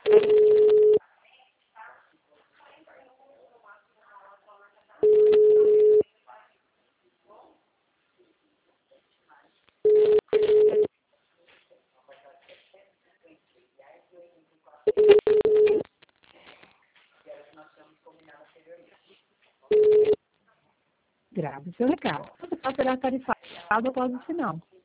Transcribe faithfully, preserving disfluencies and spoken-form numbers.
Grave seu recado. Você será tarifado após o sinal.